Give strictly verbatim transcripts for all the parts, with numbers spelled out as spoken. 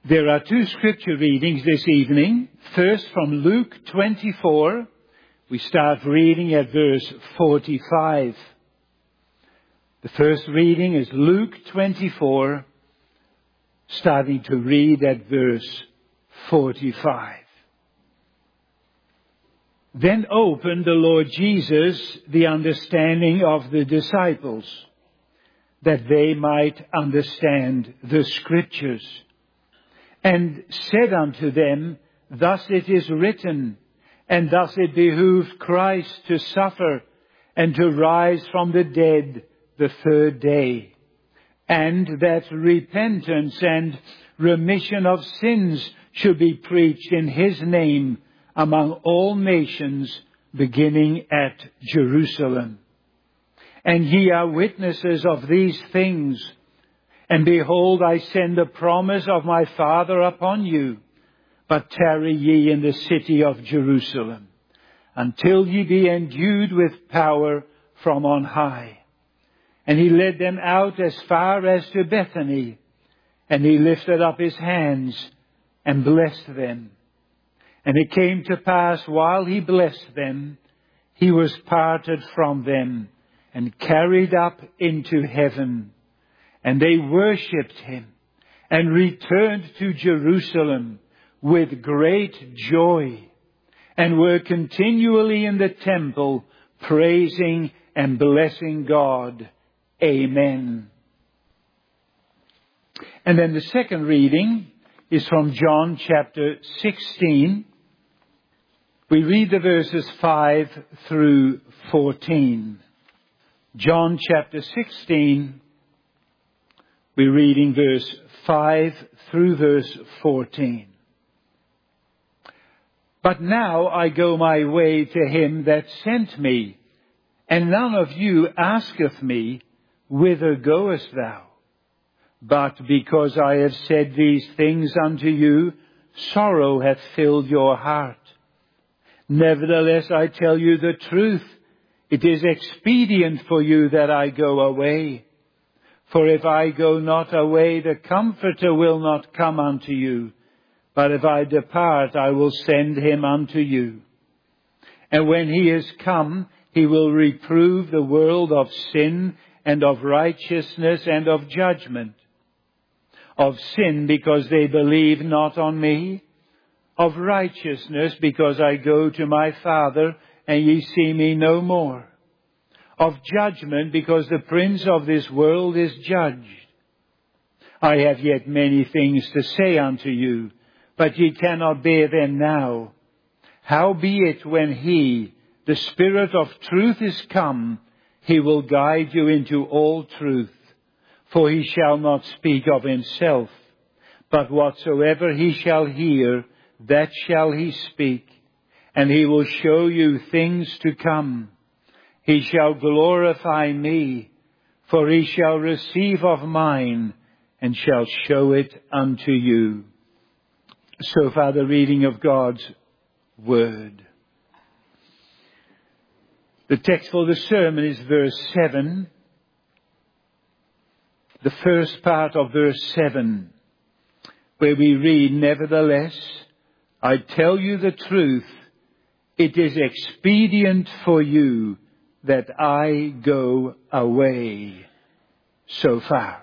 There are two scripture readings this evening. First from Luke twenty-four. We start reading at verse forty-five. The first reading is Luke twenty-four, starting to read at verse forty-five. Then opened the Lord Jesus the understanding of the disciples, that they might understand the Scriptures, and said unto them, Thus it is written, and thus it behooved Christ to suffer, and to rise from the dead the third day, and that repentance and remission of sins should be preached in his name among all nations, beginning at Jerusalem. And ye are witnesses of these things. And behold, I send the promise of my Father upon you. But tarry ye in the city of Jerusalem, until ye be endued with power from on high. And he led them out as far as to Bethany. And he lifted up his hands and blessed them. And it came to pass, while he blessed them, he was parted from them and carried up into heaven. And they worshipped him and returned to Jerusalem with great joy, and were continually in the temple praising and blessing God. Amen. And then the second reading is from John chapter sixteen. We read the verses five through fourteen. John chapter sixteen. We're reading verse five through verse fourteen. But now I go my way to him that sent me, and none of you asketh me, Whither goest thou? But because I have said these things unto you, sorrow hath filled your heart. Nevertheless, I tell you the truth, it is expedient for you that I go away. For if I go not away, the Comforter will not come unto you. But if I depart, I will send him unto you. And when he is come, he will reprove the world of sin and of righteousness and of judgment. Of sin, because they believe not on me. Of righteousness, because I go to my Father, and ye see me no more. Of judgment, because the prince of this world is judged. I have yet many things to say unto you, but ye cannot bear them now. Howbeit, when he, the Spirit of truth, is come, he will guide you into all truth. For he shall not speak of himself, but whatsoever he shall hear, that shall he speak, and he will show you things to come. He shall glorify me, for he shall receive of mine, and shall show it unto you. So far the reading of God's Word. The text for the sermon is verse seven. The first part of verse seven, where we read, Nevertheless, I tell you the truth, it is expedient for you that I go away. So far.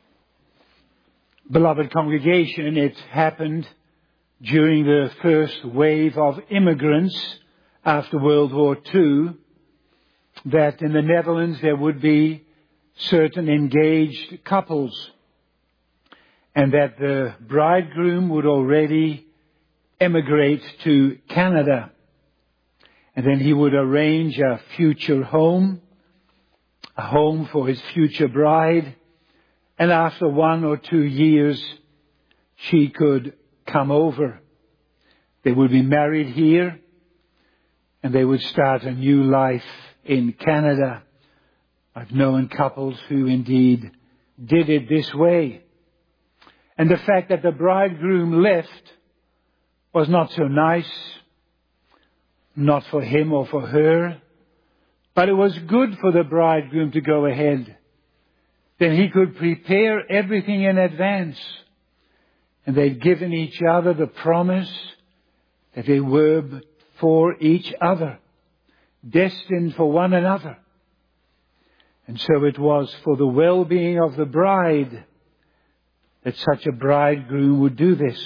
Beloved congregation, it happened during the first wave of immigrants after World War Two that in the Netherlands there would be certain engaged couples, and that the bridegroom would already emigrate to Canada. And then he would arrange a future home, a home for his future bride. And after one or two years, she could come over. They would be married here, and they would start a new life in Canada. I've known couples who indeed did it this way. And the fact that the bridegroom left was not so nice, not for him or for her, but it was good for the bridegroom to go ahead. Then he could prepare everything in advance. And they'd given each other the promise that they were for each other, destined for one another. And so it was for the well-being of the bride that such a bridegroom would do this.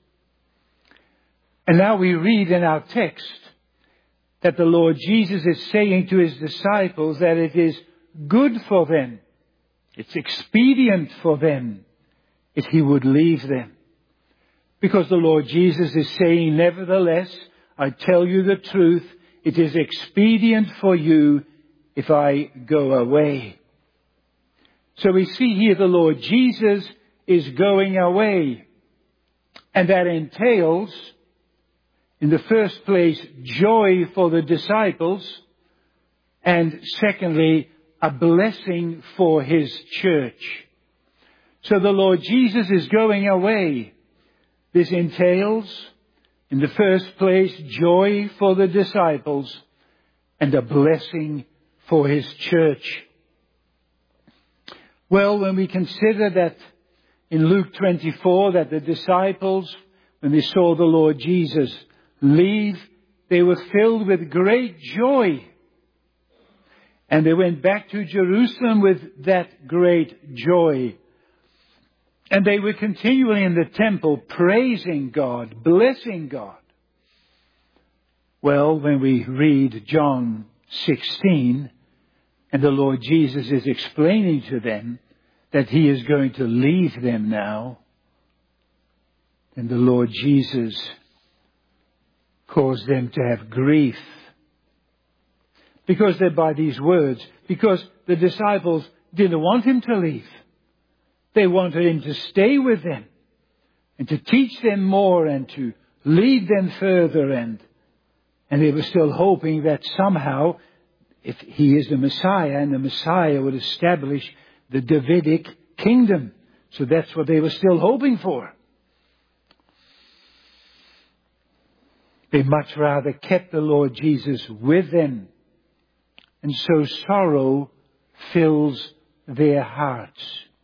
And now we read in our text that the Lord Jesus is saying to his disciples that it is good for them, it's expedient for them if he would leave them. Because the Lord Jesus is saying, nevertheless, I tell you the truth, it is expedient for you if I go away. So we see here the Lord Jesus is going away. And that entails, in the first place, joy for the disciples. And secondly, a blessing for his church. So the Lord Jesus is going away. This entails, in the first place, joy for the disciples and a blessing for his church. Well, when we consider that in Luke twenty-four, that the disciples, when they saw the Lord Jesus leave, they were filled with great joy. And they went back to Jerusalem with that great joy. And they were continually in the temple praising God, blessing God. Well, when we read John sixteen, and the Lord Jesus is explaining to them that he is going to leave them now, then the Lord Jesus caused them to have grief. Because they're by these words, because the disciples didn't want him to leave. They wanted him to stay with them and to teach them more and to lead them further. And, and they were still hoping that somehow, if he is the Messiah, and the Messiah would establish the Davidic kingdom. So that's what they were still hoping for. They much rather kept the Lord Jesus with them. And so sorrow fills their hearts.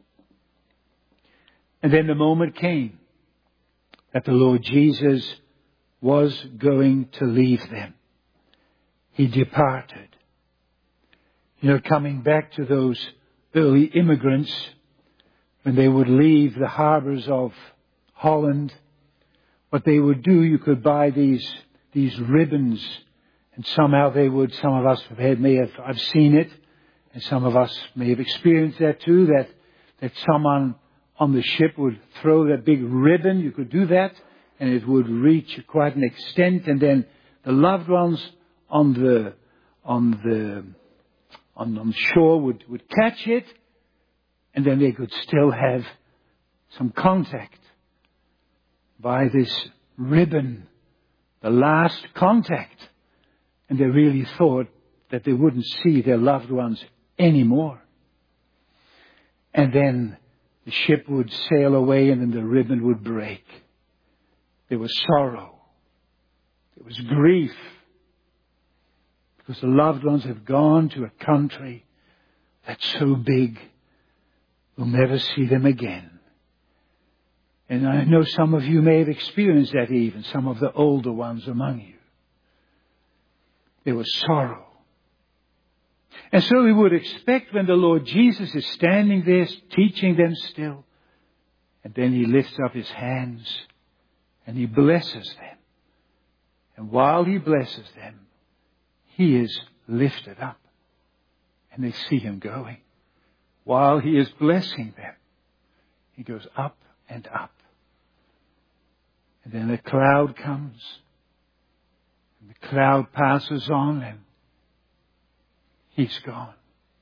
And then the moment came that the Lord Jesus was going to leave them. He departed. You know, coming back to those early immigrants, when they would leave the harbors of Holland, what they would do, you could buy these, these ribbons, and somehow they would, some of us have, may have, I've seen it, and some of us may have experienced that too, that, that someone on the ship would throw that big ribbon. You could do that, and it would reach quite an extent, and then the loved ones on the on the on, on shore would, would catch it, and then they could still have some contact by this ribbon, the last contact, and they really thought that they wouldn't see their loved ones anymore. And then the ship would sail away, and then the ribbon would break. There was sorrow. There was grief. Because the loved ones have gone to a country that's so big, we'll never see them again. And I know some of you may have experienced that even, some of the older ones among you. There was sorrow. And so we would expect when the Lord Jesus is standing there teaching them still, and then he lifts up his hands and he blesses them. And while he blesses them, he is lifted up and they see him going. While he is blessing them, he goes up and up. And then a cloud comes, and the cloud passes on, and he's gone.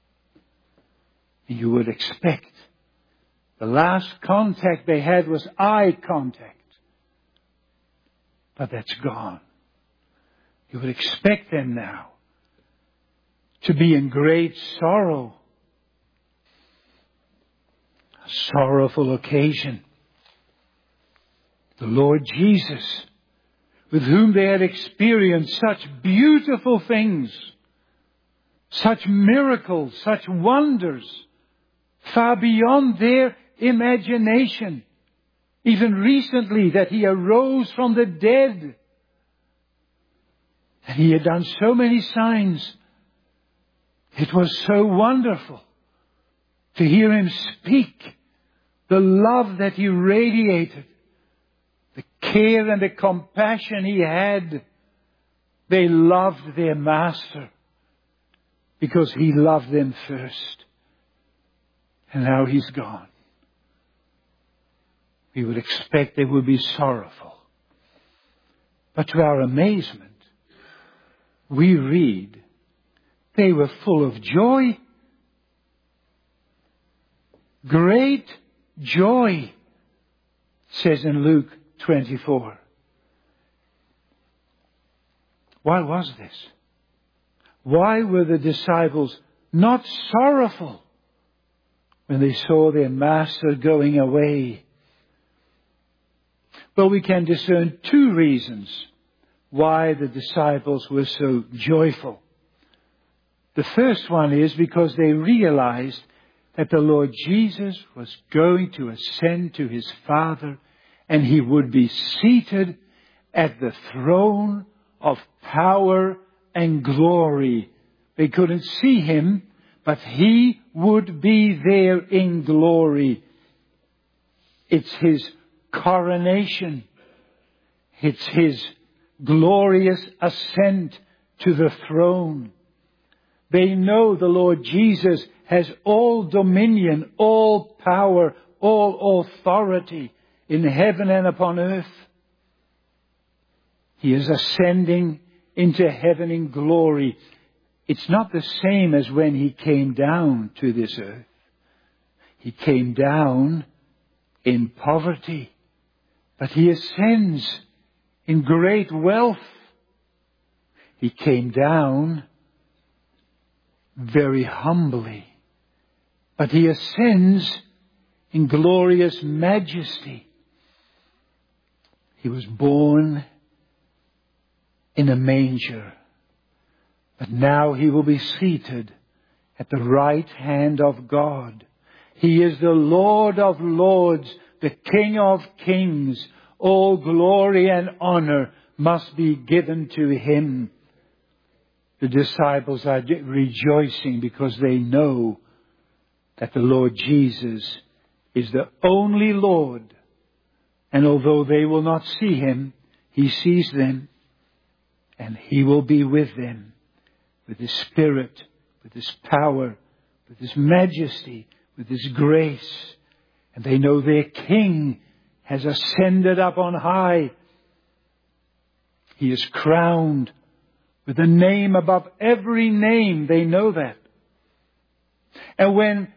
You would expect the last contact they had was eye contact. But that's gone. You would expect them now to be in great sorrow. A sorrowful occasion. The Lord Jesus, with whom they had experienced such beautiful things, such miracles, such wonders, far beyond their imagination. Even recently, that he arose from the dead. And he had done so many signs. It was so wonderful to hear him speak. The love that he radiated. The care and the compassion he had. They loved their master because he loved them first. And now he's gone. We would expect they would be sorrowful. But to our amazement, we read they were full of joy. Great joy, says in Luke twenty-four. Why was this? Why were the disciples not sorrowful when they saw their master going away? Well, we can discern two reasons why the disciples were so joyful. The first one is because they realized that the Lord Jesus was going to ascend to his Father and he would be seated at the throne of power and glory. They couldn't see him, but he would be there in glory. It's his coronation. It's his glorious ascent to the throne. They know the Lord Jesus has all dominion, all power, all authority in heaven and upon earth. He is ascending into heaven in glory. It's not the same as when he came down to this earth. He came down in poverty, but he ascends in great wealth. He came down very humbly, but he ascends in glorious majesty. He was born in a manger, but now he will be seated at the right hand of God. He is the Lord of lords, the King of kings. All glory and honor must be given to him. The disciples are rejoicing because they know that the Lord Jesus is the only Lord. And although they will not see him, he sees them. And he will be with them, with his Spirit, with his power, with his majesty, with his grace. And they know their King has ascended up on high. He is crowned with a name above every name. They know that. And when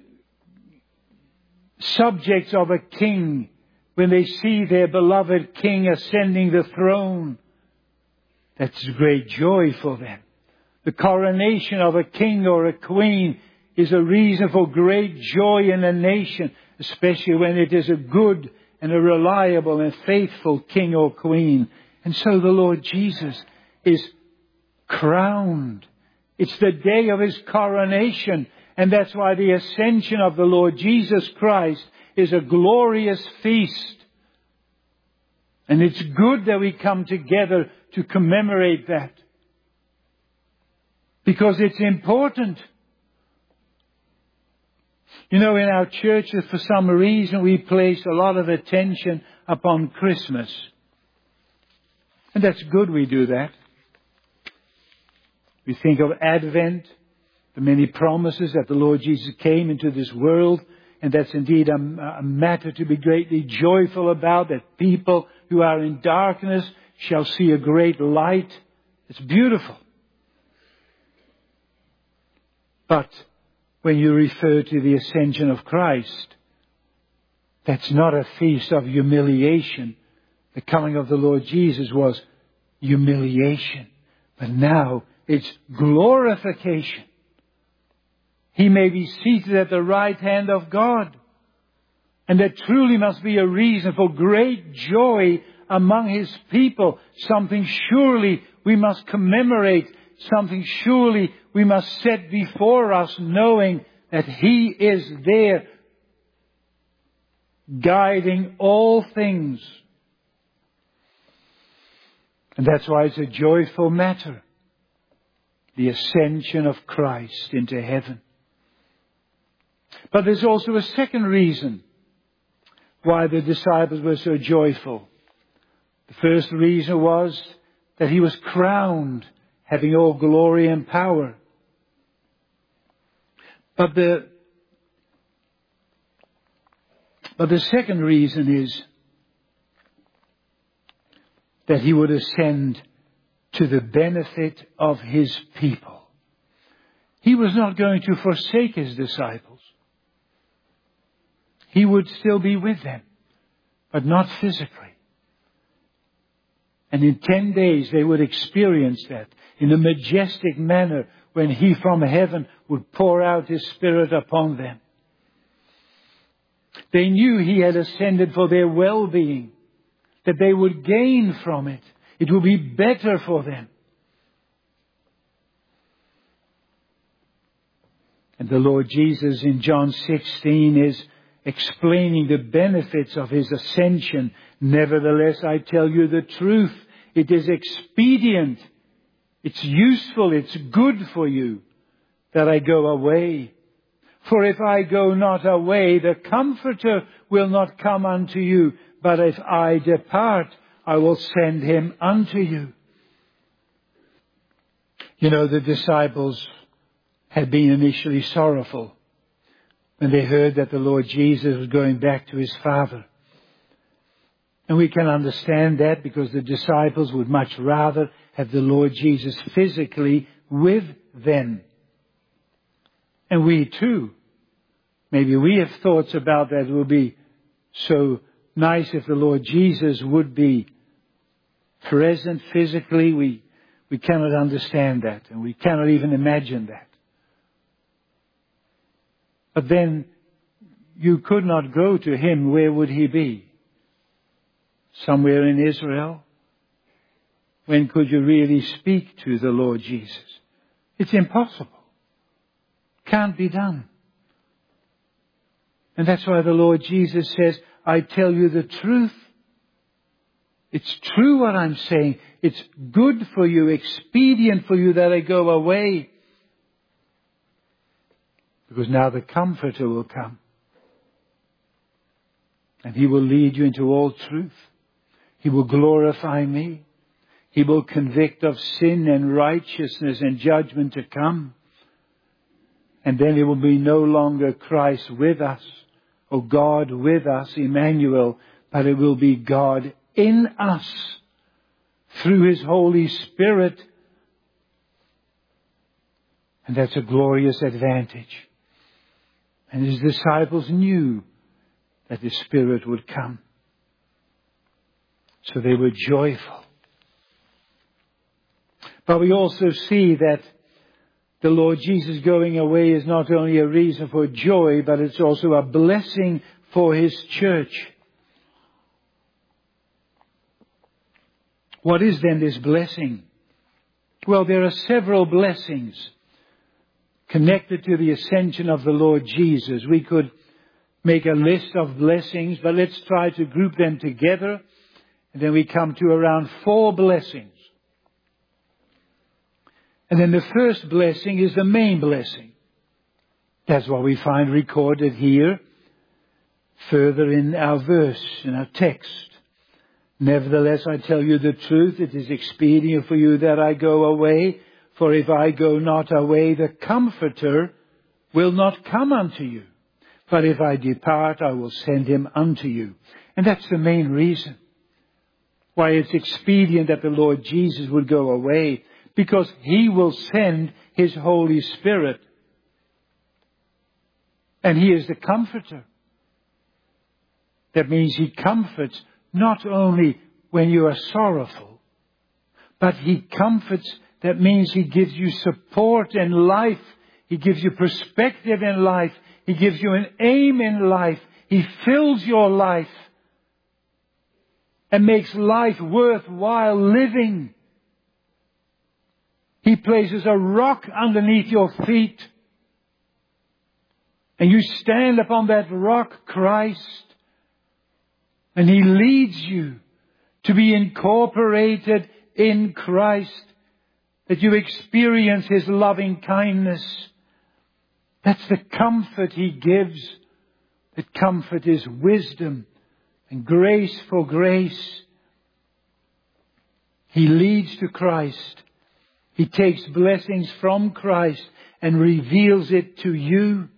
subjects of a king, when they see their beloved King ascending the throne, that's great joy for them. The coronation of a king or a queen is a reason for great joy in a nation, especially when it is a good and a reliable and faithful king or queen. And so the Lord Jesus is crowned. It's the day of his coronation. And that's why the ascension of the Lord Jesus Christ is a glorious feast. And it's good that we come together to commemorate that. Because it's important. You know, in our churches, for some reason, we place a lot of attention upon Christmas. And that's good we do that. We think of Advent, the many promises that the Lord Jesus came into this world. And that's indeed a, a matter to be greatly joyful about, that people who are in darkness shall see a great light. It's beautiful. But when you refer to the ascension of Christ, that's not a feast of humiliation. The coming of the Lord Jesus was humiliation. But now it's glorification. He may be seated at the right hand of God. And that truly must be a reason for great joy among his people. Something surely we must commemorate. Something surely we must set before us, knowing that he is there guiding all things. And that's why it's a joyful matter, the ascension of Christ into heaven. But there's also a second reason why the disciples were so joyful. The first reason was that he was crowned, having all glory and power. But the, but the second reason is that he would ascend to the benefit of his people. He was not going to forsake his disciples. He would still be with them, but not physically. And in ten days they would experience that in a majestic manner when he from heaven would pour out his Spirit upon them. They knew he had ascended for their well-being, that they would gain from it. It would be better for them. And the Lord Jesus in John sixteen is explaining the benefits of his ascension. Nevertheless, I tell you the truth. It is expedient. It's useful. It's good for you that I go away. For if I go not away, the Comforter will not come unto you. But if I depart, I will send him unto you. You know, the disciples had been initially sorrowful when they heard that the Lord Jesus was going back to his Father. And we can understand that because the disciples would much rather have the Lord Jesus physically with them. And we too, maybe we have thoughts about that. It would be so nice if the Lord Jesus would be present physically. We, we cannot understand that, and we cannot even imagine that. But then you could not go to him. Where would he be? Somewhere in Israel? When could you really speak to the Lord Jesus? It's impossible. Can't be done. And that's why the Lord Jesus says, I tell you the truth. It's true what I'm saying. It's good for you, expedient for you that I go away. Because now the Comforter will come. And he will lead you into all truth. He will glorify me. He will convict of sin and righteousness and judgment to come. And then it will be no longer Christ with us, or God with us, Emmanuel, but it will be God in us through his Holy Spirit. And that's a glorious advantage. And his disciples knew that the Spirit would come. So they were joyful. But we also see that the Lord Jesus going away is not only a reason for joy, but it's also a blessing for his church. What is then this blessing? Well, there are several blessings connected to the ascension of the Lord Jesus. We could make a list of blessings, but let's try to group them together. And then we come to around four blessings. And then the first blessing is the main blessing. That's what we find recorded here, further in our verse, in our text. Nevertheless, I tell you the truth, it is expedient for you that I go away. For if I go not away, the Comforter will not come unto you. But if I depart, I will send him unto you. And that's the main reason why it's expedient that the Lord Jesus would go away. Because he will send his Holy Spirit. And he is the Comforter. That means he comforts not only when you are sorrowful, but he comforts. That means he gives you support in life. He gives you perspective in life. He gives you an aim in life. He fills your life and makes life worthwhile living. He places a rock underneath your feet. And you stand upon that rock, Christ. And He leads you to be incorporated in Christ, that you experience His loving kindness. That's the comfort He gives. That comfort is wisdom and grace for grace. He leads to Christ. He takes blessings from Christ and reveals it to you.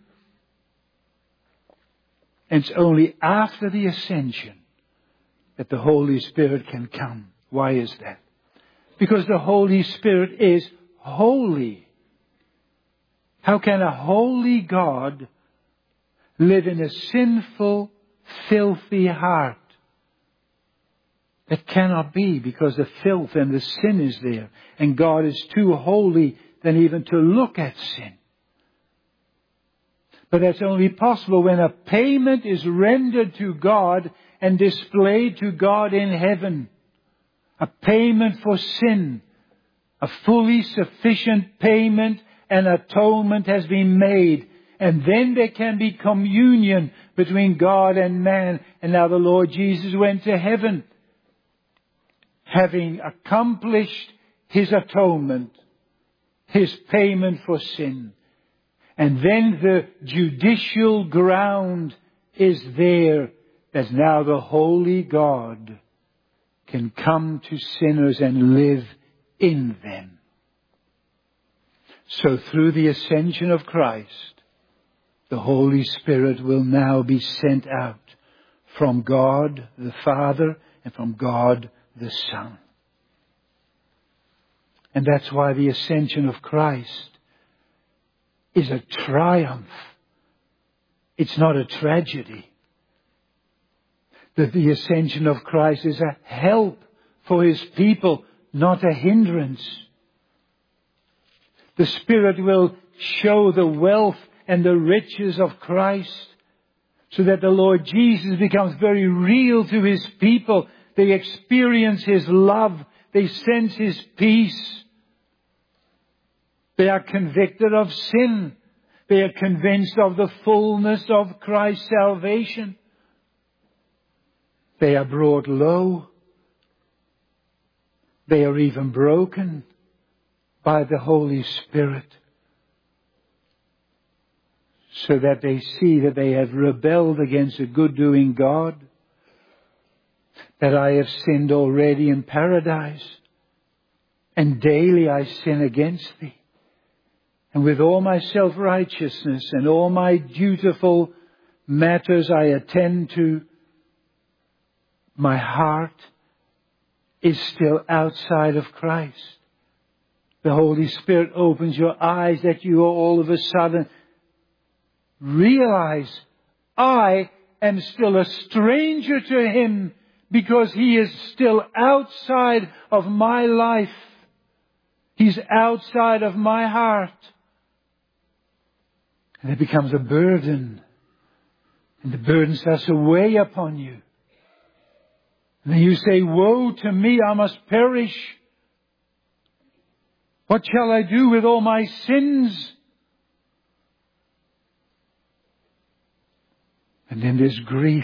And it's only after the ascension that the Holy Spirit can come. Why is that? Because the Holy Spirit is holy. How can a holy God live in a sinful, filthy heart? That cannot be, because the filth and the sin is there. And God is too holy than even to look at sin. But that's only possible when a payment is rendered to God and displayed to God in heaven. A payment for sin. A fully sufficient payment and atonement has been made. And then there can be communion between God and man. And now the Lord Jesus went to heaven, having accomplished His atonement, His payment for sin. And then the judicial ground is there, that now the holy God can come to sinners and live in them. So through the ascension of Christ, the Holy Spirit will now be sent out from God the Father and from God the Son. And that's why the ascension of Christ is a triumph. It's not a tragedy. That the ascension of Christ is a help for His people, not a hindrance. The Spirit will show the wealth and the riches of Christ, so that the Lord Jesus becomes very real to His people. They experience His love. They sense His peace. They are convicted of sin. They are convinced of the fullness of Christ's salvation. They are brought low. They are even broken by the Holy Spirit, so that they see that they have rebelled against a good-doing God, that I have sinned already in paradise, and daily I sin against Thee. And with all my self-righteousness and all my dutiful matters I attend to, my heart is still outside of Christ. The Holy Spirit opens your eyes that you all of a sudden realize, I am still a stranger to Him, because He is still outside of my life. He's outside of my heart. And it becomes a burden. And the burden starts to weigh upon you. And then you say, woe to me, I must perish. What shall I do with all my sins? And then there's grief.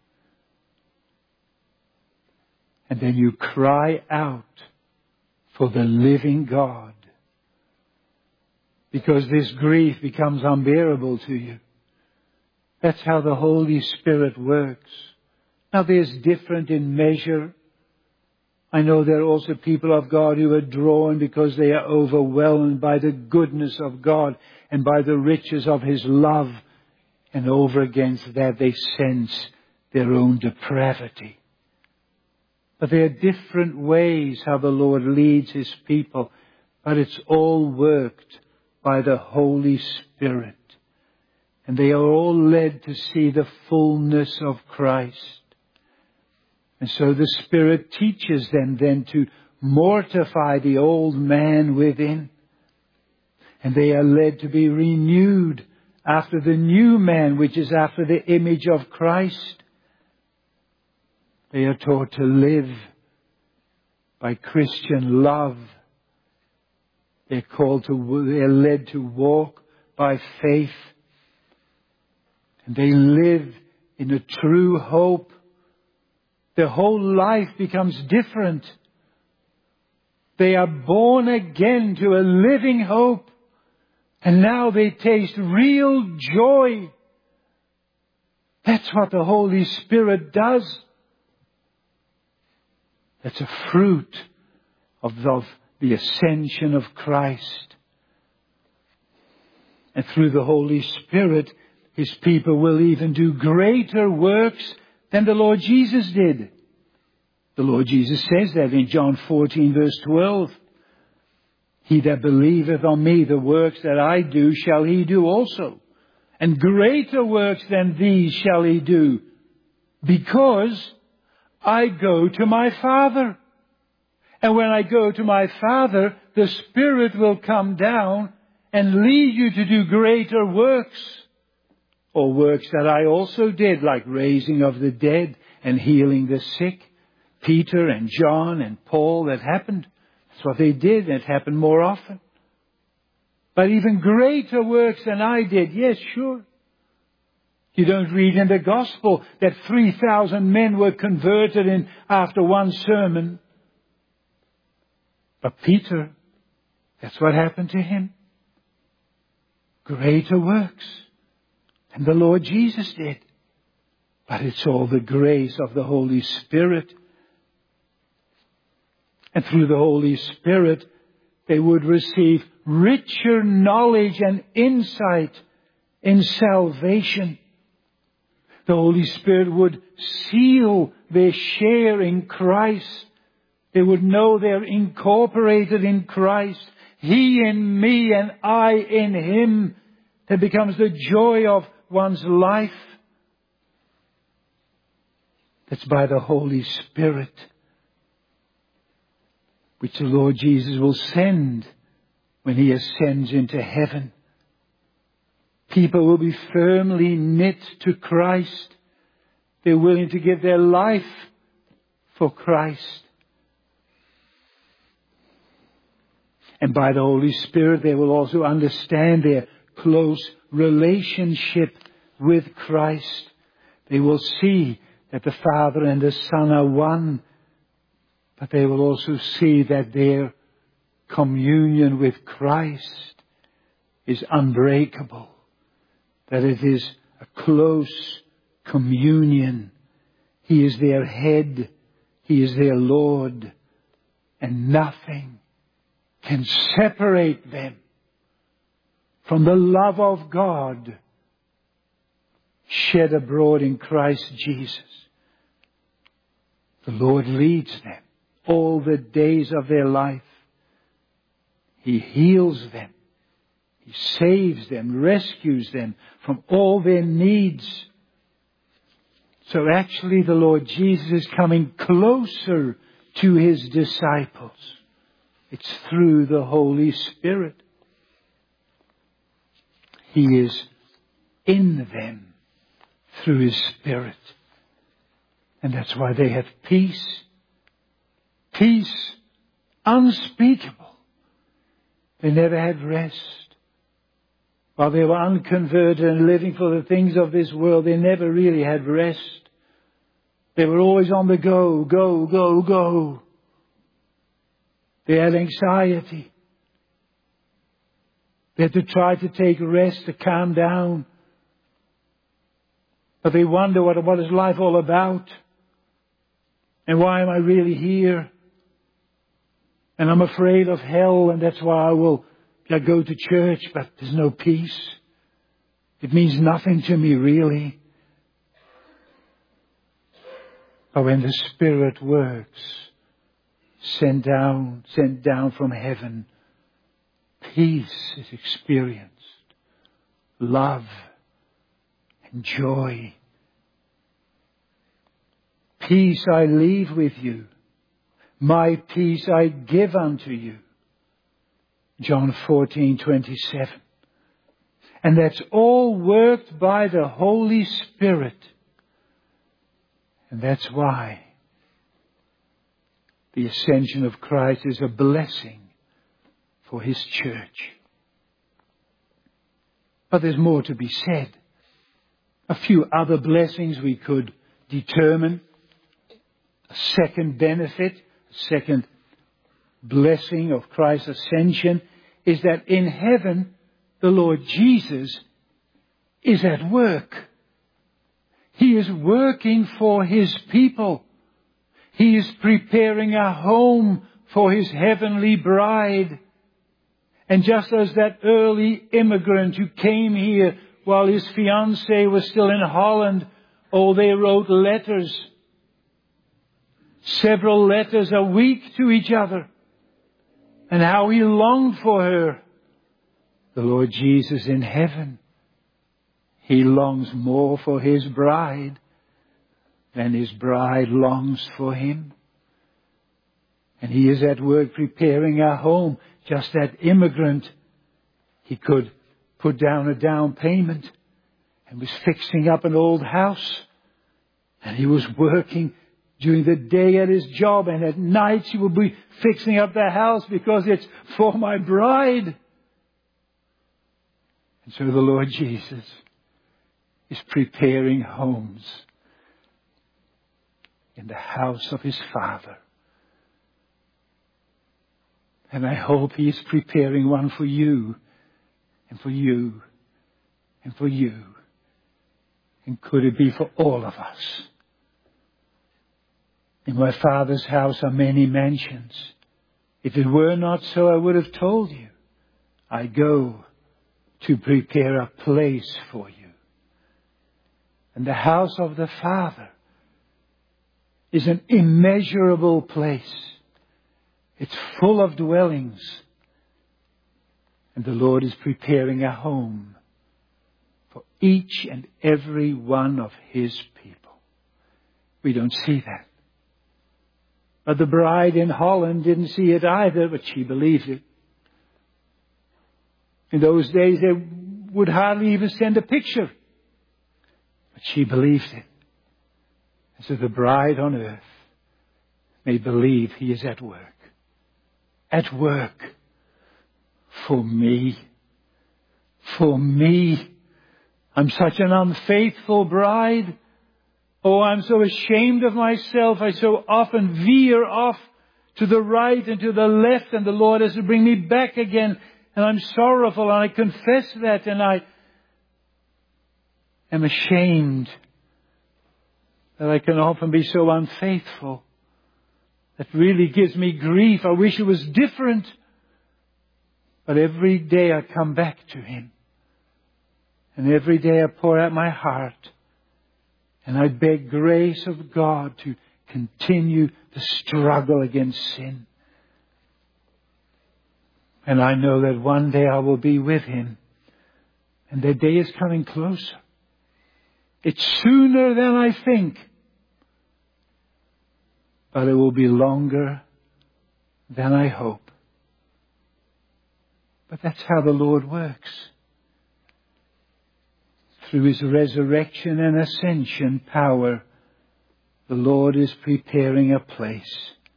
And then you cry out for the living God. Because this grief becomes unbearable to you. That's how the Holy Spirit works. Now there's different in measure. I know there are also people of God who are drawn because they are overwhelmed by the goodness of God and by the riches of His love. And over against that they sense their own depravity. But there are different ways how the Lord leads His people. But it's all worked by the Holy Spirit. And they are all led to see the fullness of Christ. And so the Spirit teaches them then to mortify the old man within. And they are led to be renewed after the new man, which is after the image of Christ. They are taught to live by Christian love. They're called to, they're led to walk by faith. And they live in a true hope Their whole life becomes different. They are born again to a living hope. And now they taste real joy. That's what the Holy Spirit does. That's a fruit of, of the ascension of Christ. And through the Holy Spirit, His people will even do greater works than the Lord Jesus did. The Lord Jesus says that in John fourteen verse twelve. He that believeth on me, the works that I do, shall he do also. And greater works than these shall he do, because I go to my Father. And when I go to my Father, the Spirit will come down and lead you to do greater works. Or works that I also did, like raising of the dead and healing the sick. Peter and John and Paul, that happened. That's what they did, and it happened more often. But even greater works than I did, yes, sure. You don't read in the Gospel that three thousand men were converted in after one sermon. But Peter, that's what happened to him. Greater works than the Lord Jesus did. But it's all the grace of the Holy Spirit. And through the Holy Spirit, they would receive richer knowledge and insight in salvation. The Holy Spirit would seal their share in Christ. They would know they're incorporated in Christ. He in me and I in Him. That becomes the joy of one's life. That's by the Holy Spirit, which the Lord Jesus will send when He ascends into heaven. People will be firmly knit to Christ. They're willing to give their life for Christ. And by the Holy Spirit, they will also understand their close relationship with Christ. They will see that the Father and the Son are one. But they will also see that their communion with Christ is unbreakable. That it is a close communion. He is their head. He is their Lord. And nothing can separate them from the love of God shed abroad in Christ Jesus. The Lord leads them all the days of their life. He heals them. He saves them, rescues them from all their needs. So actually the Lord Jesus is coming closer to His disciples. It's through the Holy Spirit. He is in them through His Spirit. And that's why they have peace. Peace unspeakable. They never had rest. While they were unconverted and living for the things of this world, they never really had rest. They were always on the go, go, go, go. They had anxiety. They had to try to take rest to calm down. But they wonder what, what is life all about? And why am I really here? And I'm afraid of hell, and that's why I will I go to church, but there's no peace. It means nothing to me, really. But when the Spirit works, sent down, sent down from heaven, peace is experienced, love and joy. Peace I leave with you. My peace I give unto you. John fourteen twenty-seven. And that's all worked by the Holy Spirit. And that's why the ascension of Christ is a blessing for His church. But there's more to be said. A few other blessings we could determine. A second benefit, a second blessing of Christ's ascension is that in heaven, the Lord Jesus is at work. He is working for His people. He is preparing a home for His heavenly bride. And just as that early immigrant who came here while his fiancée was still in Holland, oh, they wrote letters, several letters a week to each other, and how he longed for her. The Lord Jesus in heaven, He longs more for His bride than His bride longs for Him. And He is at work preparing a home. Just that immigrant, he could put down a down payment and was fixing up an old house. And he was working during the day at his job, and at night he would be fixing up the house because it's for my bride. And so the Lord Jesus is preparing homes in the house of His Father. And I hope He is preparing one for you, and for you, and for you. And could it be for all of us? In my Father's house are many mansions. If it were not so, I would have told you. I go to prepare a place for you. And the house of the Father is an immeasurable place. It's full of dwellings. And the Lord is preparing a home for each and every one of His people. We don't see that. But the bride in Holland didn't see it either, but she believed it. In those days, they would hardly even send a picture. But she believed it. And so the bride on earth may believe He is at work. At work. For me. For me. I'm such an unfaithful bride. Oh, I'm so ashamed of myself. I so often veer off to the right and to the left, and the Lord has to bring me back again. And I'm sorrowful, and I confess that, and I am ashamed that I can often be so unfaithful. That really gives me grief. I wish it was different. But every day I come back to Him. And every day I pour out my heart. And I beg grace of God to continue the struggle against sin. And I know that one day I will be with Him. And that day is coming closer. It's sooner than I think. But it will be longer than I hope. But that's how the Lord works. Through His resurrection and ascension power, the Lord is preparing a place.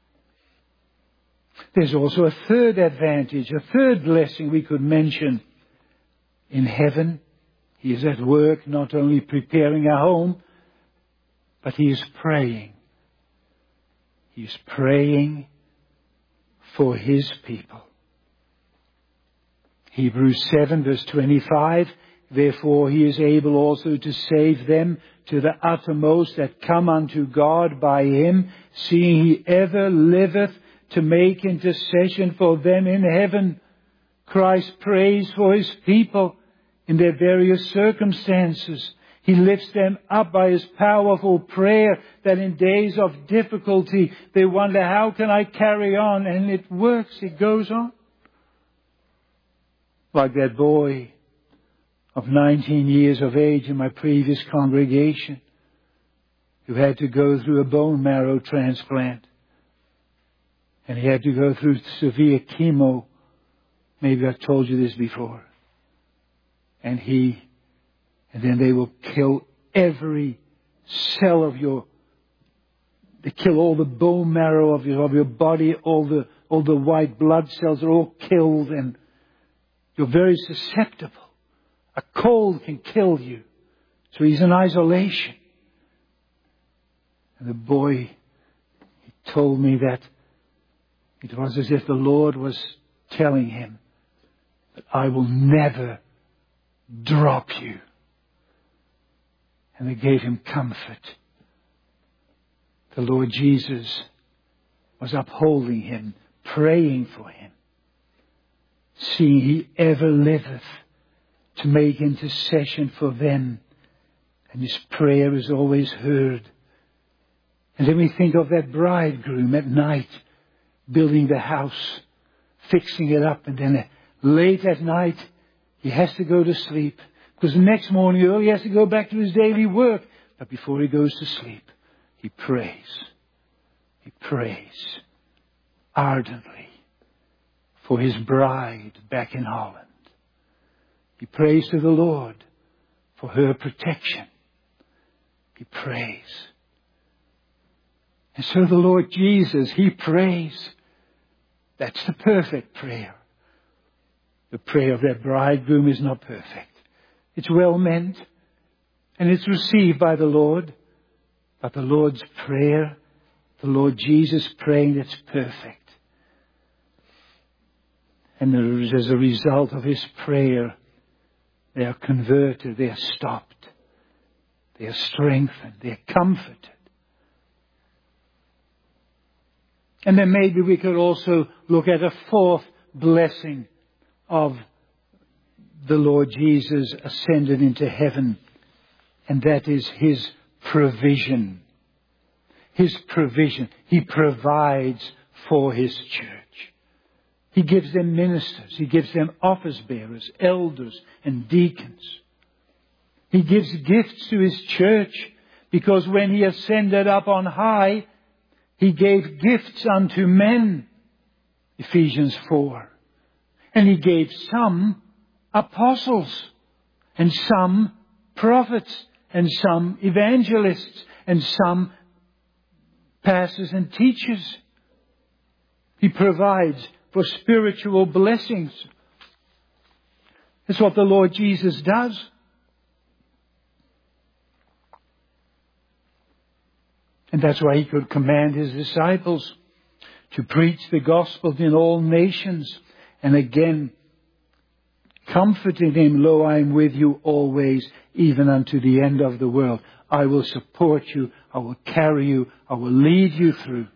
There's also a third advantage, a third blessing we could mention. In heaven, He is at work not only preparing a home, but He is praying. He is praying for His people. Hebrews seven verse twenty-five, therefore He is able also to save them to the uttermost that come unto God by Him, seeing He ever liveth to make intercession for them in heaven. Christ prays for His people in their various circumstances. He lifts them up by His powerful prayer that in days of difficulty they wonder, how can I carry on? And it works. It goes on. Like that boy of nineteen years of age in my previous congregation who had to go through a bone marrow transplant. And he had to go through severe chemo. Maybe I've told you this before. And he, and then they will kill every cell of your, they kill all the bone marrow of your, of your body, all the, all the white blood cells are all killed, and you're very susceptible. A cold can kill you. So he's in isolation. And the boy told me that it was as if the Lord was telling him that I will never drop you. And it gave him comfort. The Lord Jesus was upholding him, praying for him, seeing he ever liveth to make intercession for them. And his prayer is always heard. And then we think of that bridegroom at night, building the house, fixing it up, and then late at night, he has to go to sleep. Because the next morning early, he has to go back to his daily work. But before he goes to sleep, he prays. He prays ardently for his bride back in Holland. He prays to the Lord for her protection. He prays. And so the Lord Jesus, he prays. That's the perfect prayer. The prayer of that bridegroom is not perfect. It's well meant, and it's received by the Lord. But the Lord's prayer, the Lord Jesus praying, that's perfect. And as a result of his prayer, they are converted, they are stopped, they are strengthened, they are comforted. And then maybe we could also look at a fourth blessing of the Lord Jesus ascended into heaven. And that is his provision. His provision. He provides for his church. He gives them ministers. He gives them office bearers, elders, and deacons. He gives gifts to his church because when he ascended up on high, he gave gifts unto men. Ephesians four. And he gave some apostles, and some prophets, and some evangelists, and some pastors and teachers. He provides for spiritual blessings. That's what the Lord Jesus does. And that's why he could command his disciples to preach the gospel in all nations. And again, comforting him, lo, I am with you always, even unto the end of the world. I will support you. I will carry you. I will lead you through.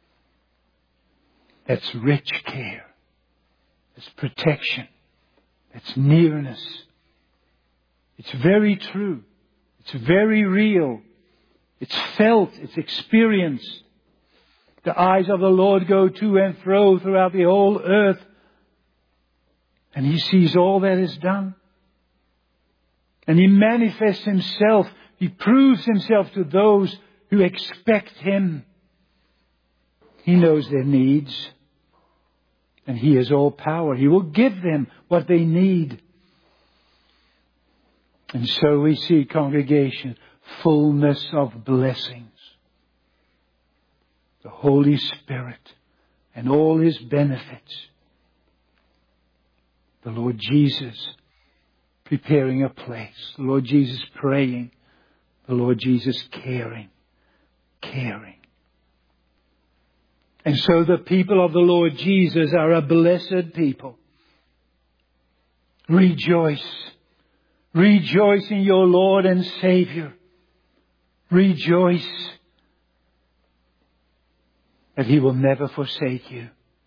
That's rich care. That's protection. That's nearness. It's very true. It's very real. It's felt. It's experienced. The eyes of the Lord go to and fro throughout the whole earth. And he sees all that is done. And he manifests himself. He proves himself to those who expect him. He knows their needs. And he has all power. He will give them what they need. And so we see, congregation, fullness of blessings. The Holy Spirit and all his benefits. The Lord Jesus preparing a place. The Lord Jesus praying. The Lord Jesus caring. Caring. And so the people of the Lord Jesus are a blessed people. Rejoice. Rejoice in your Lord and Savior. Rejoice that he will never forsake you.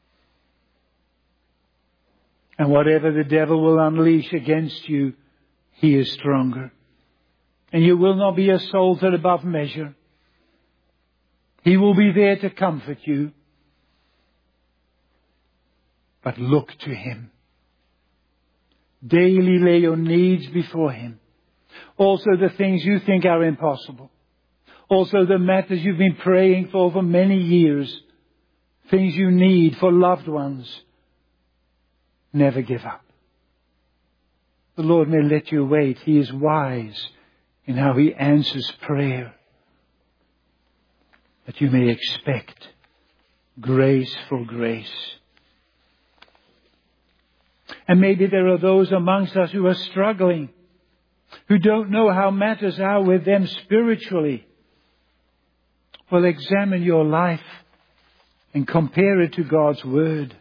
And whatever the devil will unleash against you, he is stronger. And you will not be assaulted above measure. He will be there to comfort you. But look to him. Daily lay your needs before him. Also the things you think are impossible. Also the matters you've been praying for for many years. Things you need for loved ones. Never give up. The Lord may let you wait. He is wise in how he answers prayer. That you may expect grace for grace. And maybe there are those amongst us who are struggling, who don't know how matters are with them spiritually. Well, examine your life. and compare it to God's Word.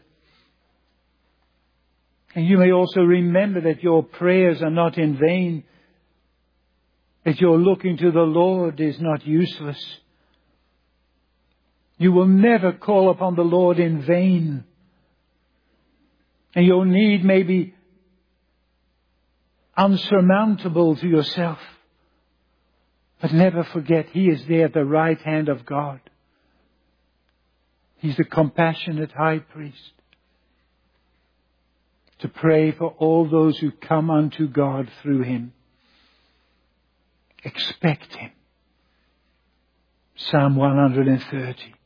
And you may also remember that your prayers are not in vain, that your looking to the Lord is not useless. You will never call upon the Lord in vain. And your need may be unsurmountable to yourself. But never forget, He is there at the right hand of God. He's the compassionate high priest to pray for all those who come unto God through Him. Expect Him. Psalm one hundred thirty.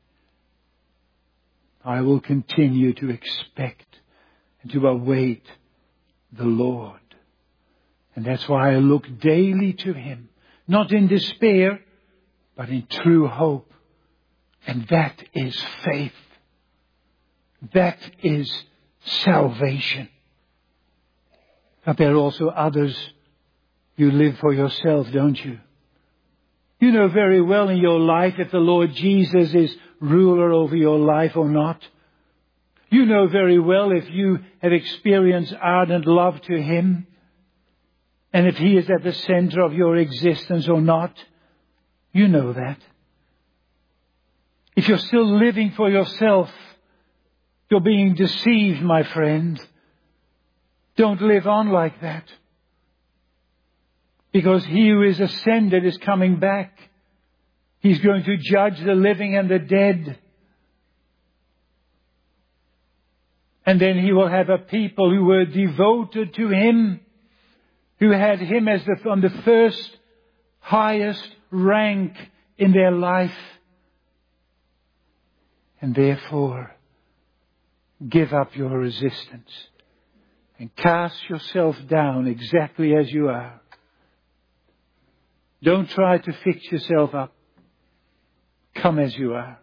I will continue to expect and to await the Lord. And that's why I look daily to Him, not in despair, but in true hope. And that is faith. That is salvation. But there are also others. You live for yourself, don't you? You know very well in your life if the Lord Jesus is ruler over your life or not. You know very well if you have experienced ardent love to Him, and if He is at the center of your existence or not. You know that. If you're still living for yourself, you're being deceived, my friend. Don't live on like that. Because He who is ascended is coming back. He's going to judge the living and the dead. And then He will have a people who were devoted to Him, who had Him as the, on the first highest rank in their life. And therefore, give up your resistance and cast yourself down exactly as you are. Don't try to fix yourself up. Come as you are.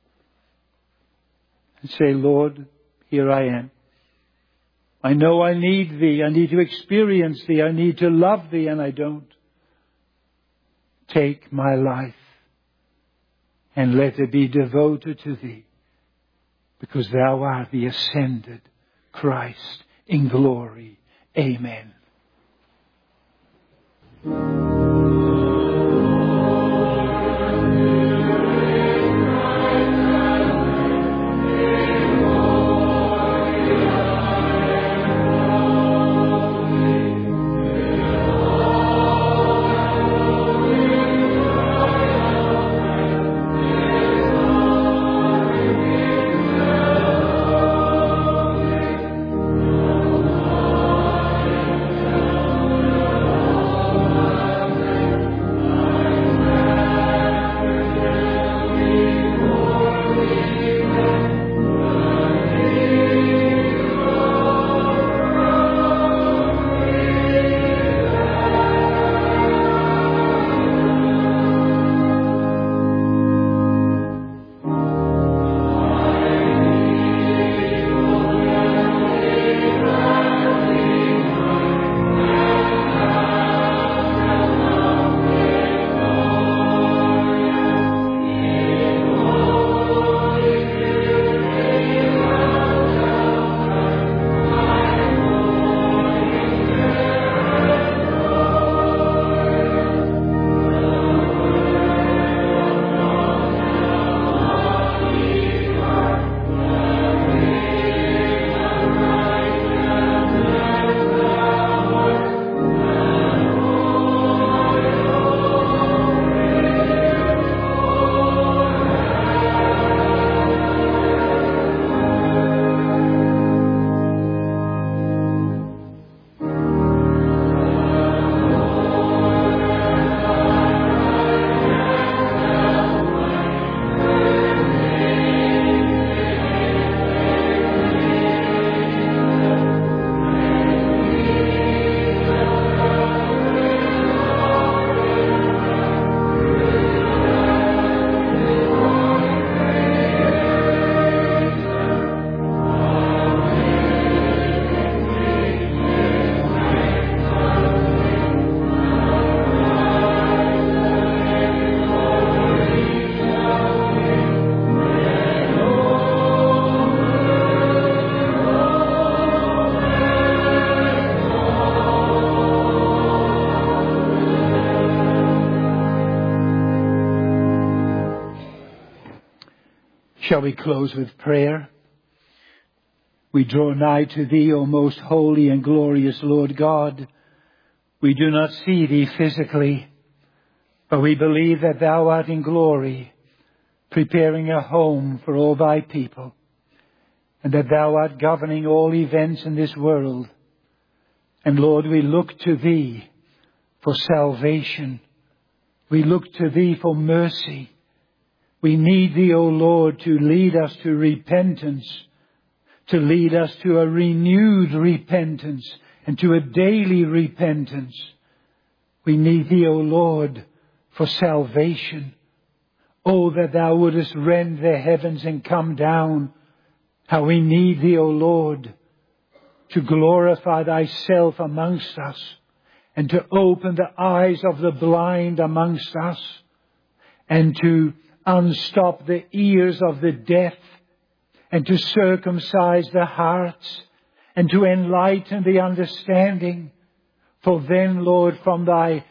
And say, Lord, here I am. I know I need Thee. I need to experience Thee. I need to love Thee, and I don't. Take my life and let it be devoted to Thee, because Thou art the ascended Christ in glory. Amen. Shall we close with prayer? We draw nigh to Thee, O most holy and glorious Lord God. We do not see Thee physically, but we believe that Thou art in glory, preparing a home for all Thy people, and that Thou art governing all events in this world. And Lord, we look to Thee for salvation. We look to Thee for mercy. We need Thee, O Lord, to lead us to repentance, to lead us to a renewed repentance and to a daily repentance. We need Thee, O Lord, for salvation. Oh, that Thou wouldest rend the heavens and come down. How we need Thee, O Lord, to glorify Thyself amongst us and to open the eyes of the blind amongst us and to unstop the ears of the deaf and to circumcise the hearts and to enlighten the understanding. For then, Lord, from Thy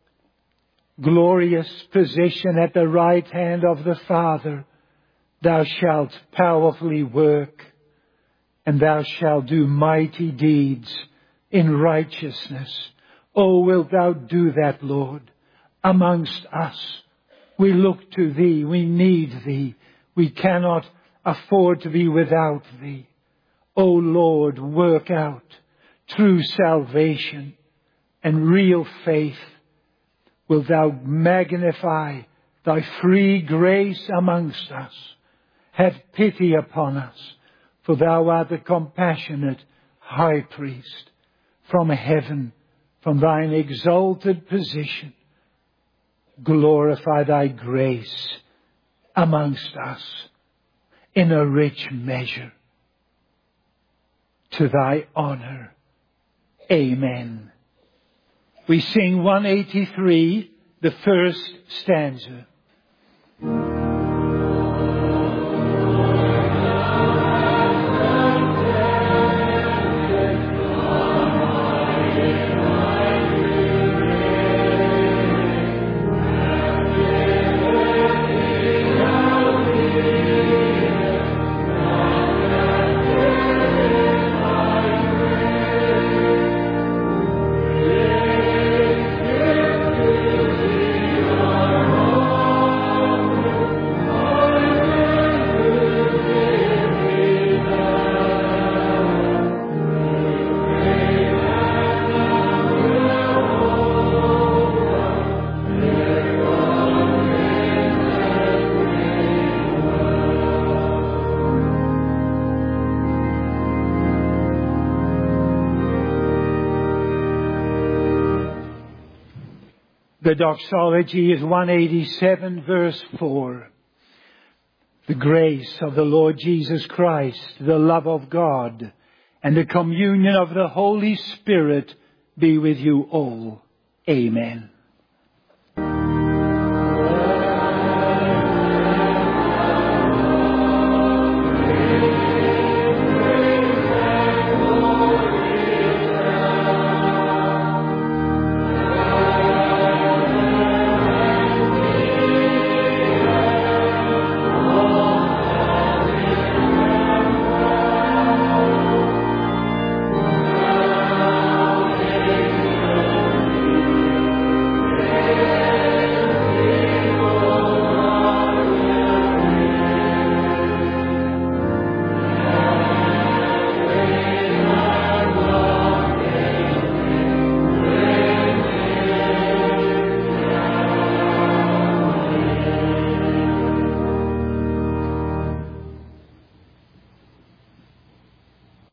glorious position at the right hand of the Father, Thou shalt powerfully work, and Thou shalt do mighty deeds in righteousness. Oh, wilt Thou do that, Lord, amongst us? We look to Thee. We need Thee. We cannot afford to be without Thee. O Lord, work out true salvation and real faith. Wilt Thou magnify Thy free grace amongst us? Have pity upon us, for Thou art the compassionate high priest from heaven, from Thine exalted position. Glorify Thy grace amongst us in a rich measure, to Thy honor. Amen. We sing one eighty-three, the first stanza. The doxology is one eighty-seven, verse four. The grace of the Lord Jesus Christ, the love of God, and the communion of the Holy Spirit be with you all. Amen.